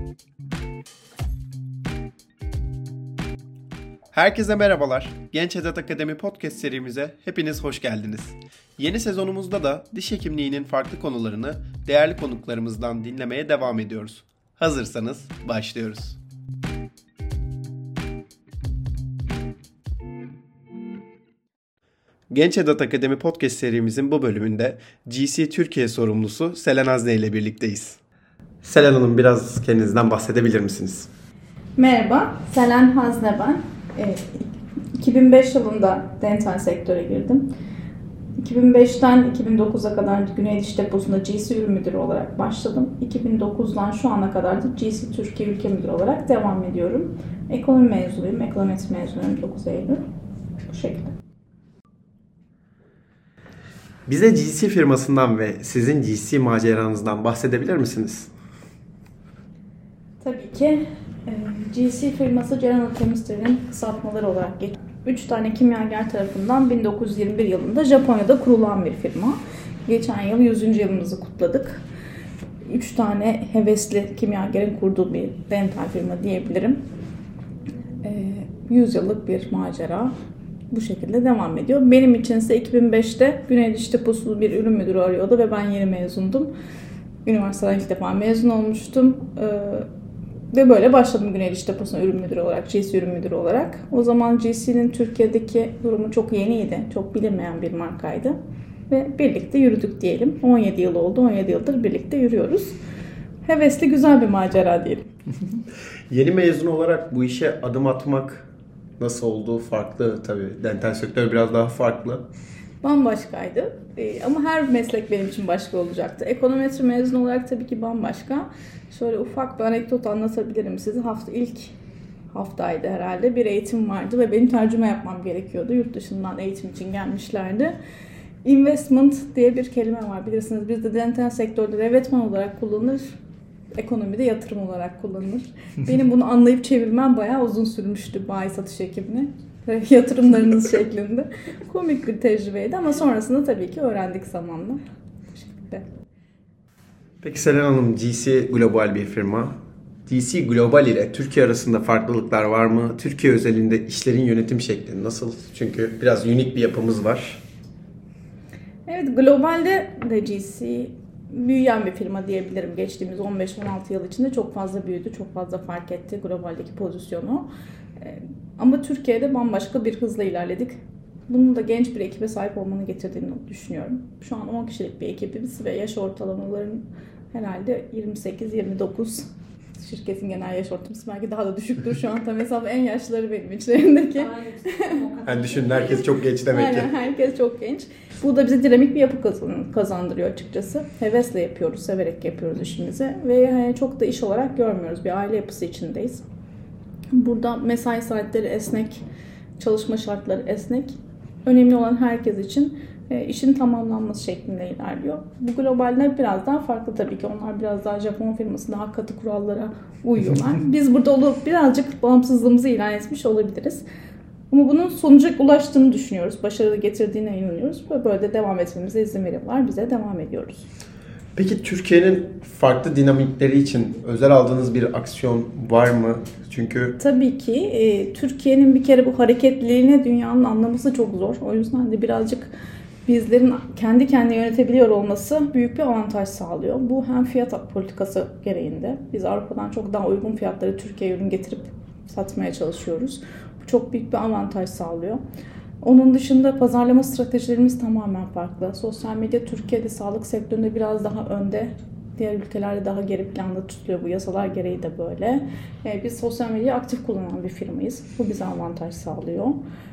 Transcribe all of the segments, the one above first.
Herkese merhabalar. Genç Edat Akademi Podcast serimize hepiniz hoş geldiniz. Yeni sezonumuzda da diş hekimliğinin farklı konularını değerli konuklarımızdan dinlemeye devam ediyoruz. Hazırsanız başlıyoruz. Genç Edat Akademi Podcast serimizin bu bölümünde GC Türkiye sorumlusu Selen Hazne ile birlikteyiz. Selen Hanım, biraz kendinizden bahsedebilir misiniz? Merhaba, Selen Hazne ben. 2005 yılında dental sektöre girdim. 2005'ten 2009'a kadar Güney Diş Deposu'nda GC Ürün Müdürü olarak başladım. 2009'dan şu ana kadar da GC Türkiye Ülke Müdürü olarak devam ediyorum. Ekonomi mezunuyum, ekonometri mezunuyum 9 Eylül. Bu şekilde. Bize GC firmasından ve sizin GC maceranızdan bahsedebilir misiniz? Tabii ki. GC firması General Chemistry'nin kısaltmaları olarak geçiyor. 3 tane kimyager tarafından 1921 yılında Japonya'da kurulan bir firma. Geçen yıl 100. yılımızı kutladık. 3 tane hevesli kimyagerin kurduğu bir dental firma diyebilirim. 100 yıllık bir macera bu şekilde devam ediyor. Benim için ise 2005'te Güney Diş Deposu bir ürün müdürü arıyordu ve ben yeni mezundum. Üniversiteden ilk defa mezun olmuştum. Ve böyle başladım Güney Diş Deposu'na ürün müdürü olarak, GC ürün müdürü olarak. O zaman GC'nin Türkiye'deki durumu çok yeniydi, çok bilinmeyen bir markaydı. Ve birlikte yürüdük diyelim. 17 yıl oldu, 17 yıldır birlikte yürüyoruz. Hevesli, güzel bir macera diyelim. Yeni mezun olarak bu işe adım atmak nasıl oldu? Farklı tabii. Dental sektörü biraz daha farklı. Bambaşkaydı. Ama her meslek benim için başka olacaktı. Ekonometri mezun olarak tabii ki bambaşka. Şöyle ufak bir anekdot anlatabilirim size. İlk haftaydı herhalde. Bir eğitim vardı ve benim tercüme yapmam gerekiyordu. Yurt dışından eğitim için gelmişlerdi. Investment diye bir kelime var. Bilirsiniz bizde dental sektörde revetman olarak kullanılır. Ekonomide yatırım olarak kullanılır. Benim bunu anlayıp çevirmem bayağı uzun sürmüştü bayi satış ekibine. Yatırımlarınız şeklinde. Komik bir tecrübeydi ama sonrasında tabii ki öğrendik zamanla. Bu şekilde. Peki Selen Hanım, GC global bir firma. GC global ile Türkiye arasında farklılıklar var mı? Türkiye özelinde işlerin yönetim şekli nasıl? Çünkü biraz unik bir yapımız var. Evet, globalde de GC büyüyen bir firma diyebilirim. Geçtiğimiz 15-16 yıl içinde çok fazla büyüdü, çok fazla fark etti globaldeki pozisyonu. Ama Türkiye'de bambaşka bir hızla ilerledik. Bunun da genç bir ekibe sahip olmanı getirdiğini düşünüyorum. Şu an 10 kişilik bir ekibiz ve yaş ortalamaların herhalde 28-29. Şirketin genel yaş ortalaması belki daha da düşüktür şu an. Tam hesabı en yaşlıları benim içlerindeki. Yani düşünün, herkes çok genç demek ki. Aynen, herkes çok genç. Bu da bize dinamik bir yapı kazandırıyor açıkçası. Hevesle yapıyoruz, severek yapıyoruz işimizi. Ve çok da iş olarak görmüyoruz. Bir aile yapısı içindeyiz. Burada mesai saatleri esnek, çalışma şartları esnek. Önemli olan herkes için işin tamamlanması şeklinde ilerliyor. Bu globalde biraz daha farklı tabii ki. Onlar biraz daha Japon firması, daha katı kurallara uyuyorlar. Biz burada olup birazcık bağımsızlığımızı ilan etmiş olabiliriz. Ama bunun sonuca ulaştığını düşünüyoruz. Başarılı getirdiğine inanıyoruz. Böyle de devam etmemize izin veriyorlar. Bize devam ediyoruz. Peki Türkiye'nin farklı dinamikleri için özel aldığınız bir aksiyon var mı? Çünkü tabii ki Türkiye'nin bir kere bu hareketliliğine dünyanın anlaması çok zor. O yüzden de birazcık bizlerin kendi kendine yönetebiliyor olması büyük bir avantaj sağlıyor. Bu hem fiyat politikası gereğinde. Biz Avrupa'dan çok daha uygun fiyatları Türkiye'ye ürün getirip satmaya çalışıyoruz. Bu çok büyük bir avantaj sağlıyor. Onun dışında pazarlama stratejilerimiz tamamen farklı. Sosyal medya Türkiye'de sağlık sektöründe biraz daha önde. Diğer ülkelerde daha geri planda tutuluyor. Bu yasalar gereği de böyle. Biz sosyal medyayı aktif kullanan bir firmayız. Bu bize avantaj sağlıyor.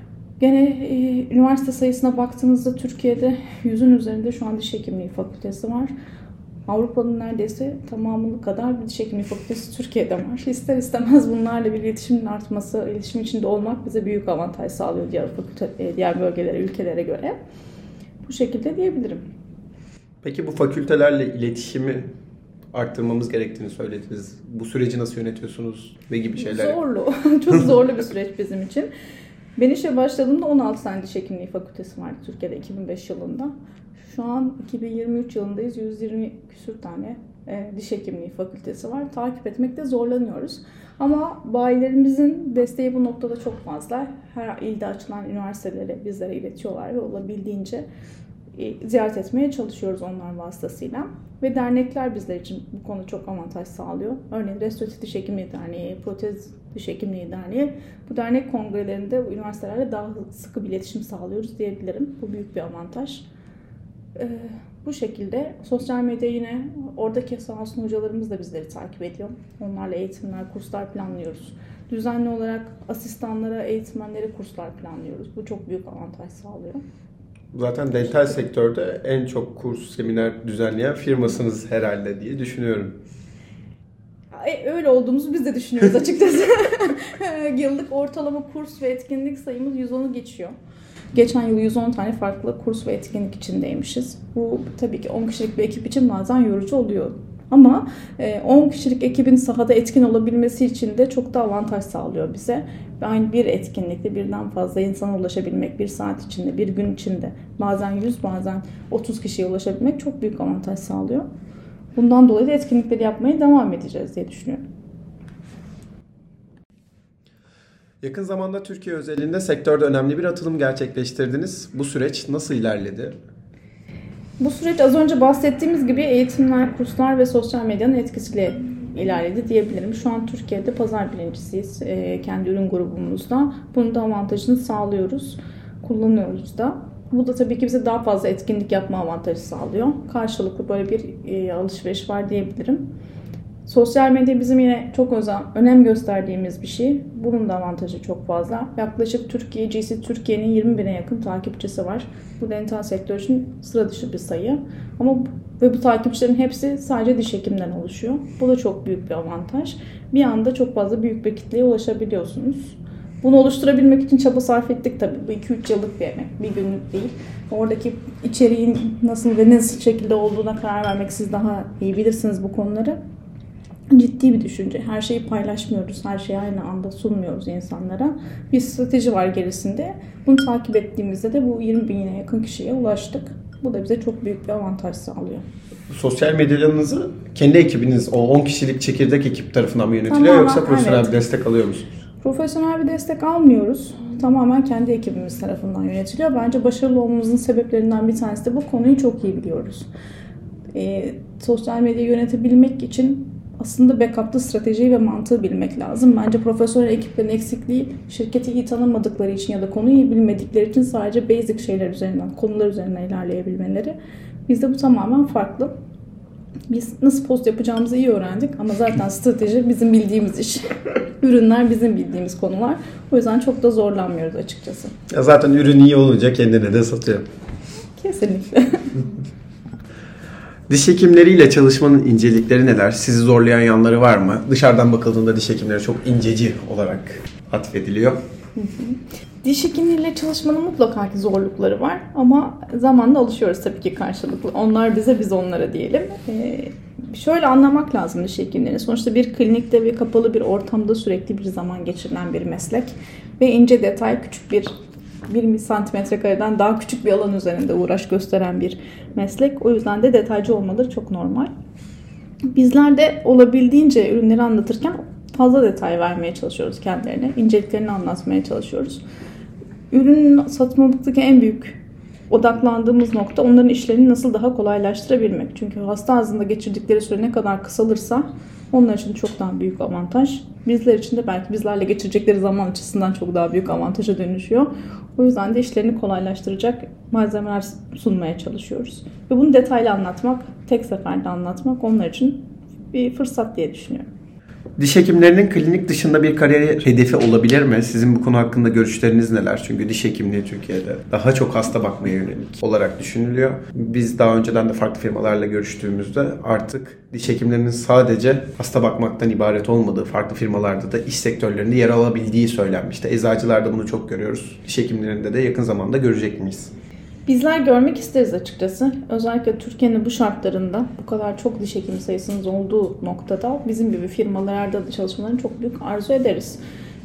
Gene üniversite sayısına baktığınızda Türkiye'de 100'ün üzerinde şu an diş hekimliği fakültesi var. Avrupa'nın neredeyse tamamı kadar bir diş hekimliği fakültesi Türkiye'de var. İster istemez bunlarla bir iletişimin artması, iletişim içinde olmak bize büyük avantaj sağlıyor diğer bölgelere, ülkelere göre. Bu şekilde diyebilirim. Peki bu fakültelerle iletişimi arttırmamız gerektiğini söylediniz. Bu süreci nasıl yönetiyorsunuz ve gibi şeyler? Zorlu. Çok zorlu bir süreç bizim için. Ben işe başladığımda 16 tane diş hekimliği fakültesi vardı Türkiye'de 2005 yılında. Şu an 2023 yılındayız. 120 küsür tane diş hekimliği fakültesi var. Takip etmekte zorlanıyoruz. Ama bayilerimizin desteği bu noktada çok fazla. Her ilde açılan üniversitelere bizlere iletiyorlar ve olabildiğince ziyaret etmeye çalışıyoruz onlar vasıtasıyla. Ve dernekler bizler için bu konu çok avantaj sağlıyor. Örneğin Restoratif Diş Hekimliği Derneği, Protez Diş Hekimliği Derneği. Bu dernek kongrelerinde bu üniversitelerle daha sıkı bir iletişim sağlıyoruz diyebilirim. Bu büyük bir avantaj. Bu şekilde sosyal medya yine oradaki sağ olsun hocalarımız da bizleri takip ediyor. Onlarla eğitimler, kurslar planlıyoruz. Düzenli olarak asistanlara, eğitmenlere kurslar planlıyoruz. Bu çok büyük avantaj sağlıyor. Zaten dental sektörde en çok kurs, seminer düzenleyen firmasınız herhalde diye düşünüyorum. Öyle olduğumuzu biz de düşünüyoruz açıkçası. Yıllık ortalama kurs ve etkinlik sayımız 110'u geçiyor. Geçen yıl 110 tane farklı kurs ve etkinlik içindeymişiz. Bu tabii ki 10 kişilik bir ekip için bazen yorucu oluyor. Ama 10 kişilik ekibin sahada etkin olabilmesi için de çok da avantaj sağlıyor bize. Aynı bir etkinlikte birden fazla insana ulaşabilmek, bir saat içinde, bir gün içinde, bazen 100, bazen 30 kişiye ulaşabilmek çok büyük avantaj sağlıyor. Bundan dolayı da etkinlikleri yapmaya devam edeceğiz diye düşünüyorum. Yakın zamanda Türkiye özelinde sektörde önemli bir atılım gerçekleştirdiniz. Bu süreç nasıl ilerledi? Bu süreç az önce bahsettiğimiz gibi eğitimler, kurslar ve sosyal medyanın etkisiyle ilerledi diyebilirim. Şu an Türkiye'de pazar birincisiyiz kendi ürün grubumuzda. Bunun da avantajını sağlıyoruz, kullanıyoruz da. Bu da tabii ki bize daha fazla etkinlik yapma avantajı sağlıyor. Karşılıklı böyle bir alışveriş var diyebilirim. Sosyal medya bizim yine çok önem gösterdiğimiz bir şey. Bunun da avantajı çok fazla. Yaklaşık Türkiye'nin 20 bine yakın takipçisi var. Bu dental sektörü için sıra dışı bir sayı. Ve bu takipçilerin hepsi sadece diş hekimden oluşuyor. Bu da çok büyük bir avantaj. Bir anda çok fazla büyük bir kitleye ulaşabiliyorsunuz. Bunu oluşturabilmek için çaba sarf ettik tabii. Bu 2-3 yıllık bir emek, bir günlük değil. Oradaki içeriğin nasıl ve ne şekilde olduğuna karar vermek siz daha iyi bilirsiniz bu konuları. Ciddi bir düşünce. Her şeyi paylaşmıyoruz. Her şeyi aynı anda sunmuyoruz insanlara. Bir strateji var gerisinde. Bunu takip ettiğimizde de bu 20 bine yakın kişiye ulaştık. Bu da bize çok büyük bir avantaj sağlıyor. Sosyal medyalarınızı kendi ekibiniz, o 10 kişilik çekirdek ekip tarafından mı yönetiliyor yoksa profesyonel bir destek alıyor musunuz? Profesyonel bir destek almıyoruz. Tamamen kendi ekibimiz tarafından yönetiliyor. Bence başarılı olmamızın sebeplerinden bir tanesi de bu konuyu çok iyi biliyoruz. Sosyal medyayı yönetebilmek için aslında backup'lı stratejiyi ve mantığı bilmek lazım. Bence profesyonel ekiplerin eksikliği şirketi iyi tanımadıkları için ya da konuyu iyi bilmedikleri için sadece basic şeyler üzerinden, konular üzerinden ilerleyebilmeleri. Bizde bu tamamen farklı. Biz nasıl post yapacağımızı iyi öğrendik ama zaten strateji bizim bildiğimiz iş. Ürünler bizim bildiğimiz konular. O yüzden çok da zorlanmıyoruz açıkçası. Ya zaten ürün iyi olunca kendine de satıyor. Kesinlikle. Diş hekimleriyle çalışmanın incelikleri neler? Sizi zorlayan yanları var mı? Dışarıdan bakıldığında diş hekimleri çok inceci olarak atfediliyor. Diş hekimleriyle çalışmanın mutlaka ki zorlukları var ama zamanla alışıyoruz tabii ki karşılıklı. Onlar bize, biz onlara diyelim. Şöyle anlamak lazım diş hekimlerini. Sonuçta bir klinikte ve kapalı bir ortamda sürekli bir zaman geçirilen bir meslek. Ve ince detay, küçük bir santimetre kareden daha küçük bir alan üzerinde uğraş gösteren bir meslek. O yüzden de detaycı olmaları çok normal. Bizler de olabildiğince ürünleri anlatırken fazla detay vermeye çalışıyoruz kendilerine. İnceliklerini anlatmaya çalışıyoruz. Ürün satmaktaki en büyük odaklandığımız nokta onların işlerini nasıl daha kolaylaştırabilmek. Çünkü hasta ağzında geçirdikleri süre ne kadar kısalırsa onlar için çok daha büyük avantaj. Bizler için de belki bizlerle geçirecekleri zaman açısından çok daha büyük avantaja dönüşüyor. O yüzden de işlerini kolaylaştıracak malzemeler sunmaya çalışıyoruz. Ve bunu detaylı anlatmak, tek seferde anlatmak onlar için bir fırsat diye düşünüyorum. Diş hekimlerinin klinik dışında bir kariyer hedefi olabilir mi? Sizin bu konu hakkında görüşleriniz neler? Çünkü diş hekimliği Türkiye'de daha çok hasta bakmaya yönelik olarak düşünülüyor. Biz daha önceden de farklı firmalarla görüştüğümüzde artık diş hekimlerinin sadece hasta bakmaktan ibaret olmadığı, farklı firmalarda da iş sektörlerinde yer alabildiği söylenmişti. Eczacılarda bunu çok görüyoruz. Diş hekimlerinde de yakın zamanda görecek miyiz? Bizler görmek isteriz açıkçası. Özellikle Türkiye'nin bu şartlarında bu kadar çok diş hekimi sayısının olduğu noktada bizim gibi firmalarda da çalışmalarını çok büyük arzu ederiz.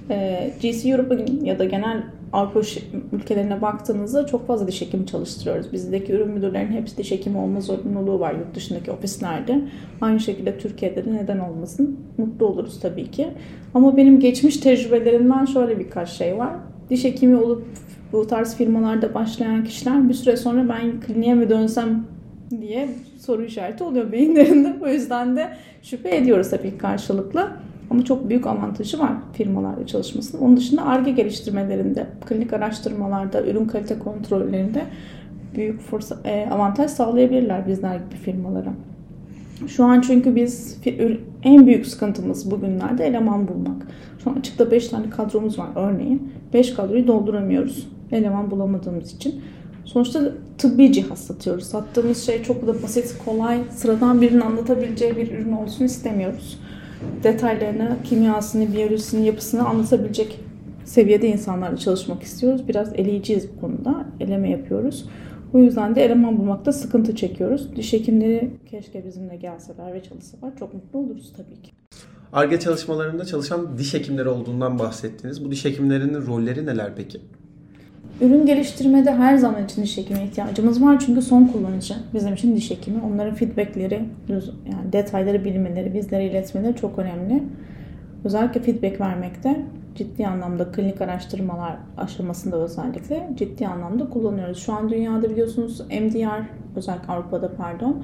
GC Europe'un ya da genel Avrupa ülkelerine baktığınızda çok fazla diş hekimi çalıştırıyoruz. Bizdeki ürün müdürlerinin hepsi diş hekimi olma zorunluluğu var yurt dışındaki ofislerde. Aynı şekilde Türkiye'de de neden olmasın? Mutlu oluruz tabii ki. Ama benim geçmiş tecrübelerimden şöyle birkaç şey var. Diş hekimi olup bu tarz firmalarda başlayan kişiler bir süre sonra ben kliniğe mi dönsem diye soru işareti oluyor beyinlerinde. O yüzden de şüphe ediyoruz tabii karşılıklı. Ama çok büyük avantajı var firmalarda çalışmasının. Onun dışında Ar-Ge geliştirmelerinde, klinik araştırmalarda, ürün kalite kontrollerinde büyük avantaj sağlayabilirler bizler gibi firmalara. Şu an çünkü biz en büyük sıkıntımız bugünlerde eleman bulmak. Şu an açıkta 5 tane kadromuz var örneğin. 5 kadroyu dolduramıyoruz eleman bulamadığımız için. Sonuçta tıbbi cihaz satıyoruz. Sattığımız şey çok da basit, kolay, sıradan birinin anlatabileceği bir ürün olsun istemiyoruz. Detaylarını, kimyasını, biyolojisini, yapısını anlatabilecek seviyede insanlarla çalışmak istiyoruz. Biraz eleyiciyiz bu konuda. Eleme yapıyoruz. O yüzden de eleman bulmakta sıkıntı çekiyoruz. Diş hekimleri keşke bizimle gelseler ve çalışsalar çok mutlu oluruz tabii ki. Ar-Ge çalışmalarında çalışan diş hekimleri olduğundan bahsettiniz. Bu diş hekimlerinin rolleri neler peki? Ürün geliştirmede her zaman için diş hekimine ihtiyacımız var. Çünkü son kullanıcı bizim için diş hekimi. Onların feedbackleri, yani detayları bilmeleri, bizlere iletmeleri çok önemli. Özellikle feedback vermekte ciddi anlamda klinik araştırmalar aşamasında özellikle ciddi anlamda kullanıyoruz. Şu an dünyada biliyorsunuz MDR, özellikle Avrupa'da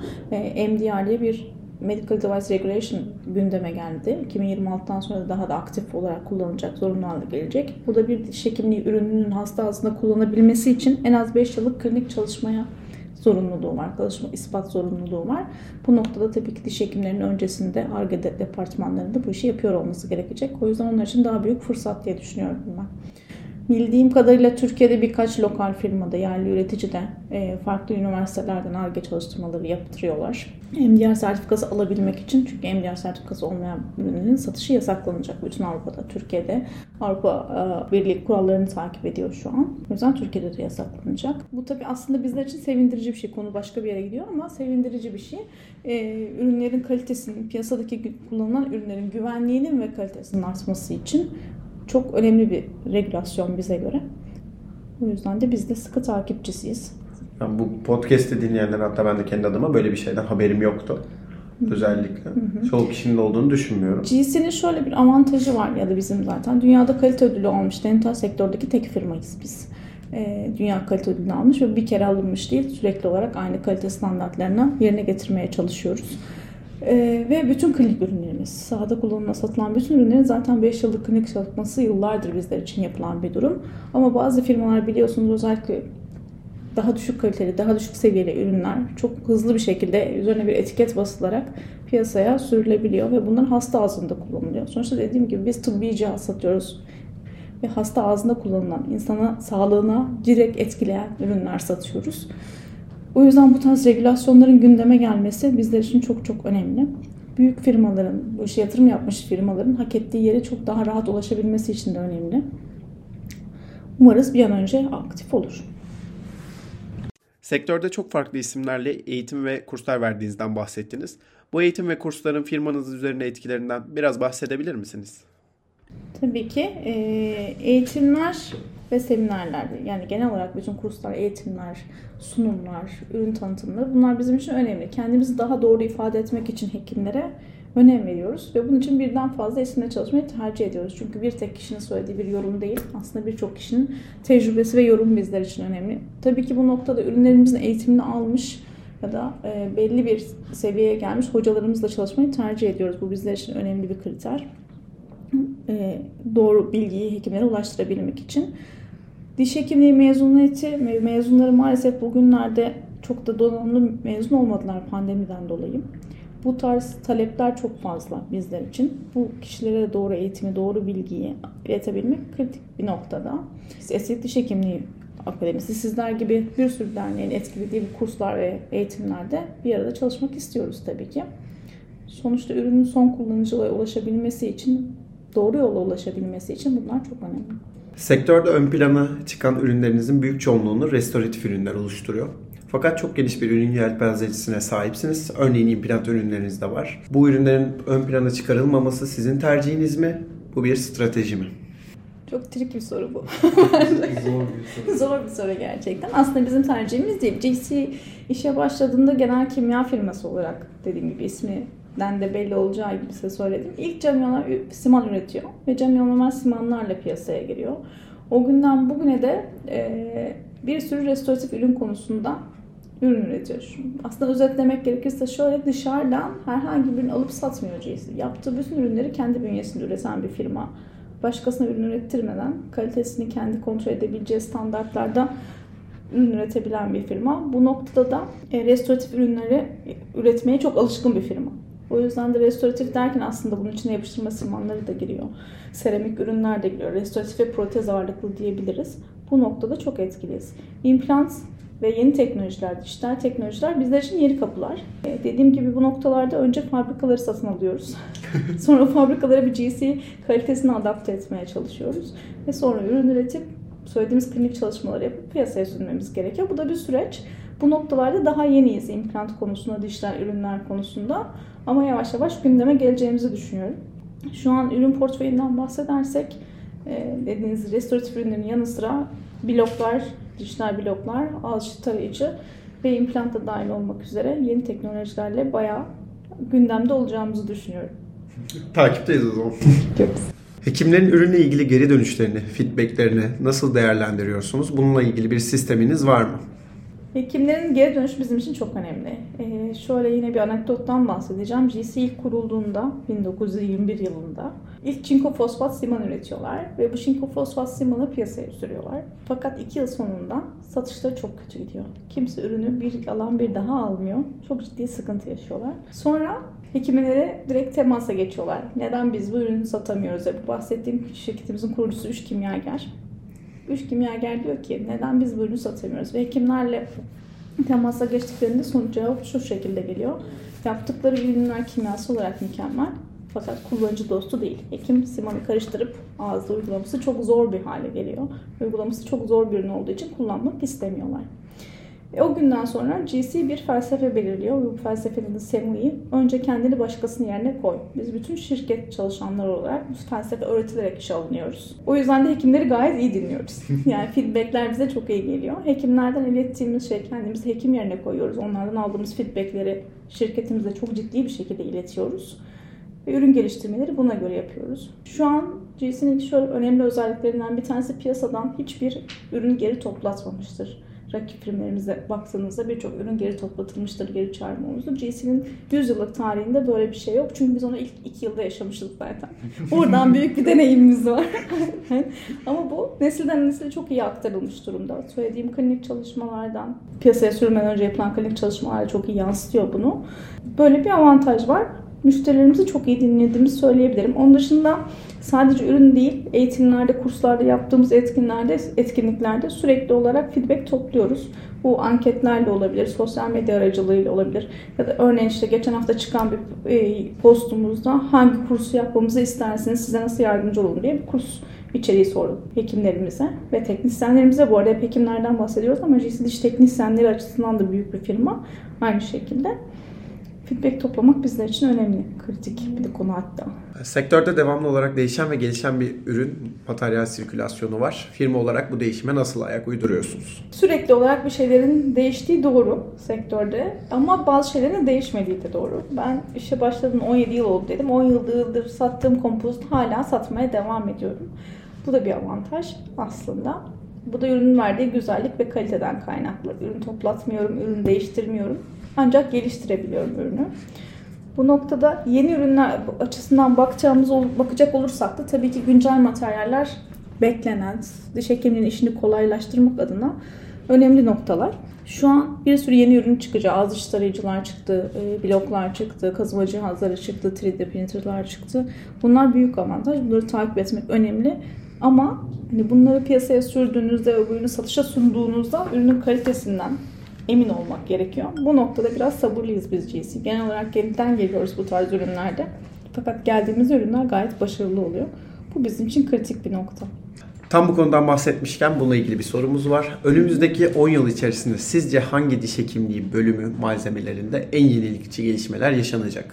MDR diye bir Medical Device Regulation gündeme geldi. 2026'dan sonra da daha da aktif olarak kullanılacak, zorunlu hale gelecek. Bu da bir diş hekimliği ürününün hasta ağzında kullanabilmesi için en az 5 yıllık klinik çalışmaya zorunluluğu var, çalışma ispat zorunluluğu var. Bu noktada tabii ki diş hekimlerinin öncesinde Ar-Ge departmanlarında bu işi yapıyor olması gerekecek. O yüzden onlar için daha büyük fırsat diye düşünüyorum ben. Bildiğim kadarıyla Türkiye'de birkaç lokal firmada, yerli üretici de farklı üniversitelerden Ar-Ge çalıştırmaları yaptırıyorlar. MDR sertifikası alabilmek için, çünkü MDR sertifikası olmayan ürünlerin satışı yasaklanacak bütün Avrupa'da. Türkiye'de Avrupa Birliği kurallarını takip ediyor şu an. O yüzden Türkiye'de de yasaklanacak. Bu tabii aslında bizler için sevindirici bir şey. Konu başka bir yere gidiyor ama sevindirici bir şey. Ürünlerin kalitesinin, piyasadaki kullanılan ürünlerin güvenliğinin ve kalitesinin artması için çok önemli bir regülasyon bize göre. O yüzden de biz de sıkı takipçisiyiz. Yani bu podcast'i dinleyenler, hatta ben de kendi adıma böyle bir şeyden haberim yoktu. Özellikle. Çoğu kişinin de olduğunu düşünmüyorum. GC'nin şöyle bir avantajı var ya da bizim zaten. Dünyada kalite ödülü almış dental sektördeki tek firmayız biz. Dünya kalite ödülünü almış ve bir kere alınmış değil. Sürekli olarak aynı kalite standartlarını yerine getirmeye çalışıyoruz. Ve bütün klinik ürünlerimiz, sahada kullanılan, satılan bütün ürünlerin zaten 5 yıllık klinik çalışması yıllardır bizler için yapılan bir durum. Ama bazı firmalar biliyorsunuz özellikle daha düşük kaliteli, daha düşük seviyeli ürünler çok hızlı bir şekilde üzerine bir etiket basılarak piyasaya sürülebiliyor ve bunlar hasta ağzında kullanılıyor. Sonuçta dediğim gibi biz tıbbi cihaz satıyoruz ve hasta ağzında kullanılan, insana sağlığına direkt etkileyen ürünler satıyoruz. O yüzden bu tarz regülasyonların gündeme gelmesi bizler için çok çok önemli. Büyük firmaların, bu işe yatırım yapmış firmaların hak ettiği yere çok daha rahat ulaşabilmesi için de önemli. Umarız bir an önce aktif olur. Sektörde çok farklı isimlerle eğitim ve kurslar verdiğinizden bahsettiniz. Bu eğitim ve kursların firmanız üzerine etkilerinden biraz bahsedebilir misiniz? Tabii ki eğitimler ve seminerler, yani genel olarak bütün kurslar, eğitimler, sunumlar, ürün tanıtımları, bunlar bizim için önemli. Kendimizi daha doğru ifade etmek için hekimlere önem veriyoruz ve bunun için birden fazla isimle çalışmayı tercih ediyoruz. Çünkü bir tek kişinin söylediği bir yorum değil, aslında birçok kişinin tecrübesi ve yorumu bizler için önemli. Tabii ki bu noktada ürünlerimizin eğitimini almış ya da belli bir seviyeye gelmiş hocalarımızla çalışmayı tercih ediyoruz. Bu bizler için önemli bir kriter. Doğru bilgiyi hekimlere ulaştırabilmek için. Diş hekimliği mezunları maalesef bugünlerde çok da donanımlı mezun olmadılar pandemiden dolayı. Bu tarz talepler çok fazla bizler için. Bu kişilere doğru eğitimi, doğru bilgiyi iletebilmek kritik bir noktada. Estetik Diş Hekimliği Akademisi sizler gibi bir sürü derneğin etkilediği bu kurslar ve eğitimlerde bir arada çalışmak istiyoruz tabii ki. Sonuçta ürünün son kullanıcıya ulaşabilmesi için, doğru yola ulaşabilmesi için bunlar çok önemli. Sektörde ön plana çıkan ürünlerinizin büyük çoğunluğunu restoratif ürünler oluşturuyor. Fakat çok geniş bir ürün yelpazesine sahipsiniz. Örneğin implant ürünleriniz de var. Bu ürünlerin ön plana çıkarılmaması sizin tercihiniz mi? Bu bir strateji mi? Çok trik bir soru bu. Zor bir soru. Zor bir soru gerçekten. Aslında bizim tercihimiz değil. GC işe başladığında genel kimya firması olarak, dediğim gibi isminden de belli olacağı gibi size söyledim. İlk cam iyonlar siman üretiyor ve cam iyonlama simanlarla piyasaya giriyor. O günden bugüne de bir sürü restoratif ürün konusunda ürün üretiyor. Aslında özetlemek gerekirse şöyle, dışarıdan herhangi birini alıp satmıyor GC. Yaptığı bütün ürünleri kendi bünyesinde üreten bir firma. Başkasına ürün ürettirmeden kalitesini kendi kontrol edebileceği standartlarda ürün üretebilen bir firma. Bu noktada da restoratif ürünleri üretmeye çok alışkın bir firma. O yüzden de restoratif derken aslında bunun içine yapıştırma simanları da giriyor. Seramik ürünler de giriyor. Restoratif ve protez ağırlıklı diyebiliriz. Bu noktada çok etkiliyiz. İmplant ve yeni teknolojiler, dijital teknolojiler bizler için yeni kapılar. Dediğim gibi bu noktalarda önce fabrikaları satın alıyoruz. Sonra fabrikalara bir GC kalitesini adapte etmeye çalışıyoruz. Ve sonra ürün üretip söylediğimiz klinik çalışmaları yapıp piyasaya sürmemiz gerekiyor. Bu da bir süreç. Bu noktalarda daha yeniyiz implant konusunda, dijital ürünler konusunda. Ama yavaş yavaş gündeme geleceğimizi düşünüyorum. Şu an ürün portföyünden bahsedersek, dediğiniz restoratif ürünlerin yanı sıra bloklar, dijital bloklar, ağız tarayıcı ve implant da dahil olmak üzere yeni teknolojilerle bayağı gündemde olacağımızı düşünüyorum. Takipteyiz o zaman. Hekimlerin ürünle ilgili geri dönüşlerini, feedbacklerini nasıl değerlendiriyorsunuz? Bununla ilgili bir sisteminiz var mı? Hekimlerin geri dönüşü bizim için çok önemli. Şöyle yine bir anekdottan bahsedeceğim. GC ilk kurulduğunda 1921 yılında ilk çinko fosfat siman üretiyorlar ve bu çinko fosfat simanı piyasaya sürüyorlar. Fakat 2 yıl sonunda satışları çok kötü gidiyor. Kimse ürünü bir alan bir daha almıyor. Çok ciddi sıkıntı yaşıyorlar. Sonra hekimlere direkt temasa geçiyorlar. Neden biz bu ürünü satamıyoruz? Bu bahsettiğim şirketimizin kurucusu 3 kimyager. 3 kimyager diyor ki neden biz bu ürünü satamıyoruz? Ve hekimlerle temasa geçtiklerinde sonuç cevap şu şekilde geliyor. Yaptıkları ürünler kimyasal olarak mükemmel fakat kullanıcı dostu değil. Hekim simanı karıştırıp ağızda uygulaması çok zor bir hale geliyor. Uygulaması çok zor bir ürün olduğu için kullanmak istemiyorlar. O günden sonra GC bir felsefe belirliyor. Bu felsefenin de semayı önce kendini başkasının yerine koy. Biz bütün şirket çalışanları olarak bu felsefe öğretilerek işe alınıyoruz. O yüzden de hekimleri gayet iyi dinliyoruz. Yani feedbackler bize çok iyi geliyor. Hekimlerden ilettiğimiz şey kendimizi hekim yerine koyuyoruz. Onlardan aldığımız feedbackleri şirketimize çok ciddi bir şekilde iletiyoruz. Ve ürün geliştirmeleri buna göre yapıyoruz. Şu an GC'nin şöyle önemli özelliklerinden bir tanesi piyasadan hiçbir ürün geri toplatmamıştır. Rakip firmalarımıza baktığınızda birçok ürün geri toplatılmıştır, geri çağrılma olmuştur. GC'nin 100 yıllık tarihinde böyle bir şey yok. Çünkü biz onu ilk 2 yılda yaşamışız zaten. Oradan büyük bir deneyimimiz var. Ama bu nesilden nesile çok iyi aktarılmış durumda. Söylediğim klinik çalışmalardan, piyasaya sürmeden önce yapılan klinik çalışmalar çok iyi yansıtıyor bunu. Böyle bir avantaj var. Müşterilerimizi çok iyi dinlediğimizi söyleyebilirim. Onun dışında sadece ürün değil, eğitimlerde, kurslarda yaptığımız etkinliklerde sürekli olarak feedback topluyoruz. Bu anketlerle olabilir, sosyal medya aracılığıyla olabilir. Ya da örneğin işte geçen hafta çıkan bir postumuzda hangi kursu yapmamızı istersiniz, size nasıl yardımcı olun diye bir kurs içeriği sorduk hekimlerimize ve teknisyenlerimize. Bu arada hep hekimlerden bahsediyoruz ama GC diş teknisyenleri açısından da büyük bir firma aynı şekilde. Feedback toplamak bizler için önemli, kritik bir konu hatta. Sektörde devamlı olarak değişen ve gelişen bir ürün materyal sirkülasyonu var. Firma olarak bu değişime nasıl ayak uyduruyorsunuz? Sürekli olarak bir şeylerin değiştiği doğru sektörde ama bazı şeylerin değişmediği de doğru. Ben işe başladığım 17 yıl oldu dedim. 10 yıldır sattığım kompozit hala satmaya devam ediyorum. Bu da bir avantaj aslında. Bu da ürünün verdiği güzellik ve kaliteden kaynaklı. Ürün toplatmıyorum, ürün değiştirmiyorum. Ancak geliştirebiliyorum ürünü. Bu noktada yeni ürünler açısından bakacak olursak da tabii ki güncel materyaller beklenen, diş hekimliğinin işini kolaylaştırmak adına önemli noktalar. Şu an bir sürü yeni ürün çıkacak. Ağız içi tarayıcılar çıktı, bloklar çıktı, kazıma cihazları çıktı, 3D printerlar çıktı. Bunlar büyük avantaj. Bunları takip etmek önemli. Ama hani bunları piyasaya sürdüğünüzde, bu ürünü satışa sunduğunuzda ürünün kalitesinden emin olmak gerekiyor. Bu noktada biraz sabırlıyız biz GC. Genel olarak geriden geliyoruz bu tarz ürünlerde. Fakat geldiğimiz ürünler gayet başarılı oluyor. Bu bizim için kritik bir nokta. Tam bu konudan bahsetmişken bununla ilgili bir sorumuz var. Önümüzdeki 10 yıl içerisinde sizce hangi diş hekimliği bölümü malzemelerinde en yenilikçi gelişmeler yaşanacak?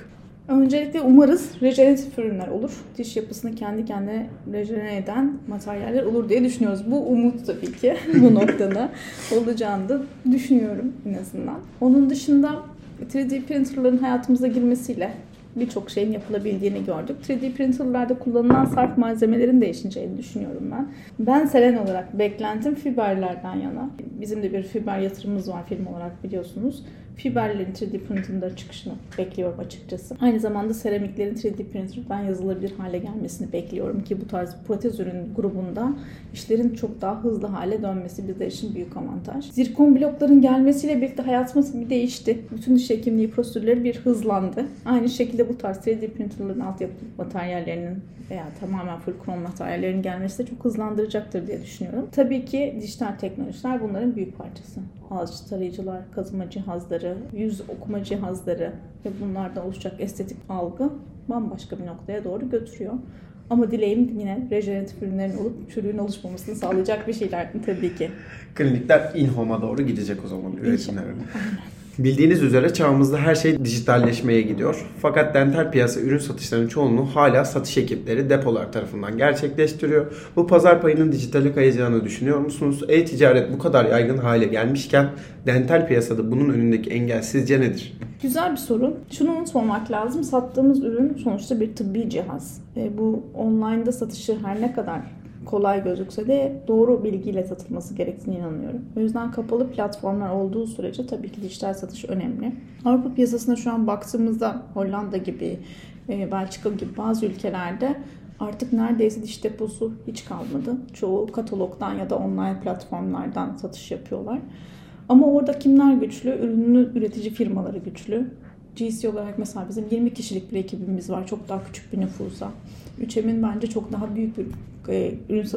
Öncelikle umarız rejeneratif ürünler olur. Diş yapısını kendi kendine rejenere eden materyaller olur diye düşünüyoruz. Bu umut tabii ki bu noktada olacağını da düşünüyorum en azından. Onun dışında 3D printerların hayatımıza girmesiyle birçok şeyin yapılabildiğini gördük. 3D printerlarda kullanılan sarf malzemelerin değişeceğini düşünüyorum ben. Ben Selen olarak beklentim fiberlerden yana. Bizim de bir fiber yatırımımız var firma olarak biliyorsunuz. Fiberlerin 3D printer'da çıkışını bekliyorum açıkçası. Aynı zamanda seramiklerin 3D printer'dan yazılabilir hale gelmesini bekliyorum ki bu tarz protez ürün grubunda işlerin çok daha hızlı hale dönmesi bizler için büyük avantaj. Zirkon blokların gelmesiyle birlikte hayatımız bir değişti. Bütün diş hekimliği prosedürleri bir hızlandı. Aynı şekilde bu tarz 3D printer'ların altyapı materyallerinin veya tamamen full krom materyallerin gelmesi de çok hızlandıracaktır diye düşünüyorum. Tabii ki dijital teknolojiler bunların büyük parçası. Ağız tarayıcılar, kazıma cihazları, yüz okuma cihazları ve bunlardan oluşacak estetik algı bambaşka bir noktaya doğru götürüyor. Ama dileğim yine rejeneratif ürünlerin olup çürüğün oluşmamasını sağlayacak bir şeyler tabii ki. Klinikler in-home'a doğru gidecek o zaman üretimlerine. Bildiğiniz üzere çağımızda her şey dijitalleşmeye gidiyor. Fakat dental piyasa ürün satışlarının çoğunluğu hala satış ekipleri, depolar tarafından gerçekleştiriyor. Bu pazar payının dijitale kayacağını düşünüyor musunuz? E-ticaret bu kadar yaygın hale gelmişken dental piyasada bunun önündeki engel sizce nedir? Güzel bir soru. Şunu unutmamak lazım. Sattığımız ürün sonuçta bir tıbbi cihaz. Bu online'da satışı her ne kadar kolay gözükse de doğru bilgiyle satılması gerektiğine inanıyorum. O yüzden kapalı platformlar olduğu sürece tabii ki dijital satış önemli. Avrupa piyasasına şu an baktığımızda Hollanda gibi, Belçika gibi bazı ülkelerde artık neredeyse diş deposu hiç kalmadı. Çoğu katalogdan ya da online platformlardan satış yapıyorlar. Ama orada kimler güçlü? Ürünün üretici firmaları güçlü. GC olarak mesela bizim 20 kişilik bir ekibimiz var. Çok daha küçük bir nüfusa. 3M'in bence çok daha büyük bir ürün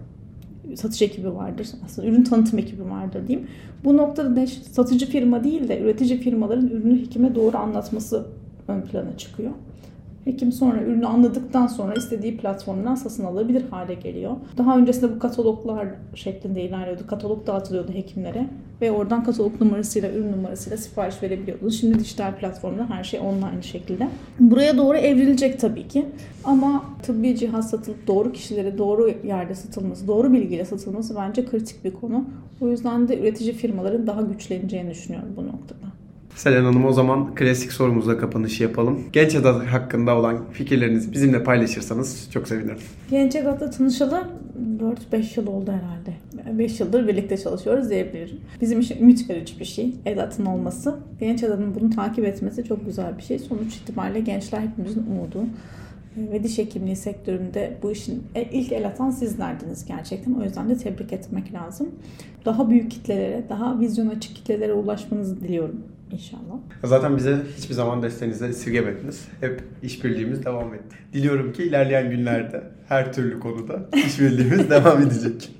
satış ekibi vardır. Aslında ürün tanıtım ekibi vardır diyeyim. Bu noktada satıcı firma değil de üretici firmaların ürünü hekime doğru anlatması ön plana çıkıyor. Hekim sonra ürünü anladıktan sonra istediği platformdan satın alabilir hale geliyor. Daha öncesinde bu kataloglar şeklinde ilerliyordu. Katalog dağıtılıyordu hekimlere ve oradan katalog numarasıyla, ürün numarasıyla sipariş verebiliyordu. Şimdi dijital platformda her şey online şekilde. Buraya doğru evrilecek tabii ki. Ama tıbbi cihaz satılıp doğru kişilere doğru yerde satılması, doğru bilgiyle satılması bence kritik bir konu. O yüzden de üretici firmaların daha güçleneceğini düşünüyorum bu noktada. Selen Hanım, o zaman klasik sorumuzla kapanışı yapalım. Genç Edat hakkında olan fikirlerinizi bizimle paylaşırsanız çok sevinirim. Genç Edat'la tanışalı 4-5 yıl oldu herhalde. 5 yıldır birlikte çalışıyoruz diyebilirim. Bizim için ümit verici bir şey Edat'ın olması. Genç Edat'ın bunu takip etmesi çok güzel bir şey. Sonuç itibariyle gençler hepimizin umudu. Ve diş hekimliği sektöründe bu işin ilk el atan sizlerdiniz gerçekten. O yüzden de tebrik etmek lazım. Daha büyük kitlelere, daha vizyon açık kitlelere ulaşmanızı diliyorum inşallah. Zaten bize hiçbir zaman desteğinizi esirgemediniz. Hep işbirliğimiz devam etti. Diliyorum ki ilerleyen günlerde her türlü konuda işbirliğimiz devam edecek.